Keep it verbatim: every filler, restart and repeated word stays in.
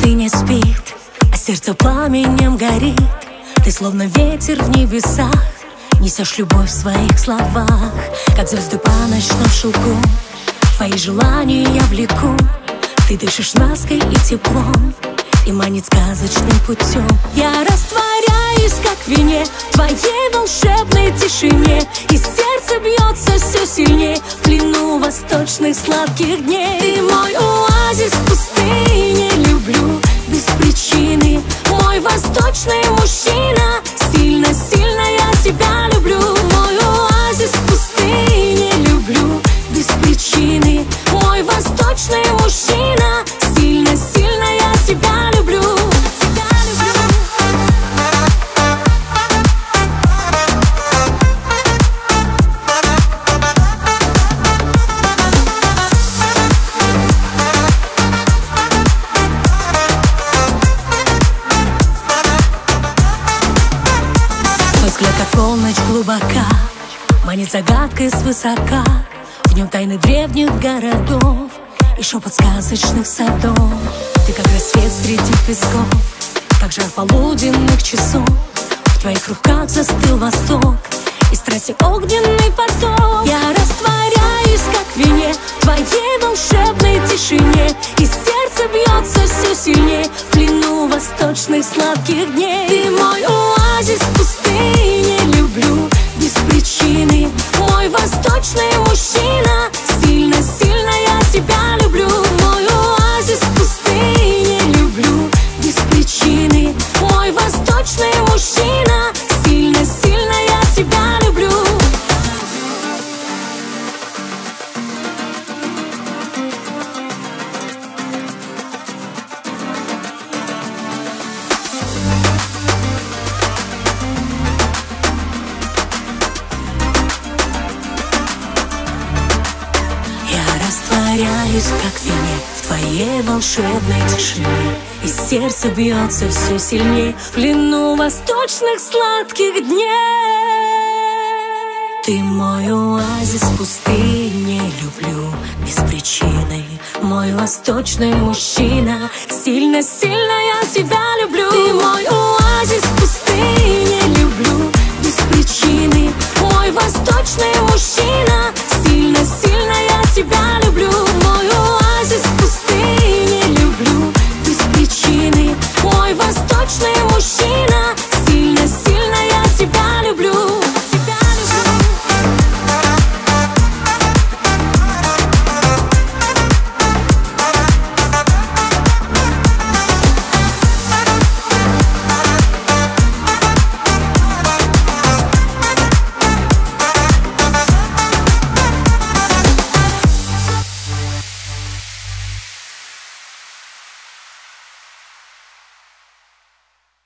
пустыне спит, а сердце пламенем горит. Ты словно ветер в небесах, несешь любовь в своих словах, как звезды по ночному шелку. Твои желания я влеку, ты дышишь лаской и теплом и манит сказочным путем. Я растворяюсь, как в вине, в твоей волшебной тишине, и сердце бьется все сильнее в плену восточных сладких дней. Ты мой оазис в пустыне, люблю без причины. Мой восточный мужчина, сильно-сильно я тебя люблю. Мой оазис в пустыне, люблю без причины. Мой восточный мужчина, сильно-сильно я тебя люблю. Взгляд, как полночь глубока, манит загадкой свысока. В нем тайны древних городов и шепот сказочных садов. Ты как рассвет среди песков, как жар полуденных часов. В твоих руках застыл восток и страсти огненный поток. Я растворяюсь, как в вине, в твоей волшебной тишине, и сердце бьется все сильнее в плену восточных сладких дней. Ты мой оазис в пустыне, люблю без причины. Мой восточный мужчина, сильно-сильно я тебя люблю. Мой оазис в пустыне, люблю без причины. Мой восточный мужчина, сильно-сильно я тебя люблю. Растворяюсь, как в вине, в твоей волшебной тишине, и сердце бьется все сильнее в плену восточных сладких дней. Ты мой оазис в пустыне, люблю без причины. Мой восточный мужчина, сильно-сильно я тебя люблю. Ты мой оазис в пустыне, люблю без причины. Мой восточный мужчина,